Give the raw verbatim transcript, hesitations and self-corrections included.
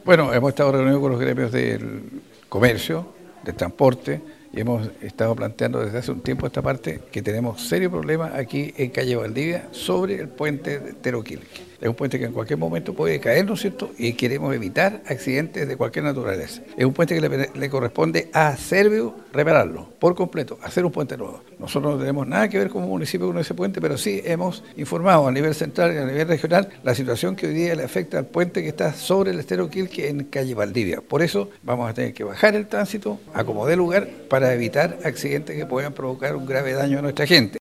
Bueno, hemos estado reunidos con los gremios del comercio, del transporte, y hemos estado planteando desde hace un tiempo esta parte que tenemos serio problema aquí en calle Valdivia sobre el puente de Teroquilque. Es un puente que en cualquier momento puede caer, ¿no es cierto? Y queremos evitar accidentes de cualquier naturaleza. Es un puente que le, le corresponde a Servio repararlo por completo, hacer un puente nuevo. Nosotros no tenemos nada que ver como municipio con ese puente, pero sí hemos informado a nivel central y a nivel regional la situación que hoy día le afecta al puente que está sobre el estero Quilque en calle Valdivia. Por eso vamos a tener que bajar el tránsito a como dé lugar para evitar accidentes que puedan provocar un grave daño a nuestra gente.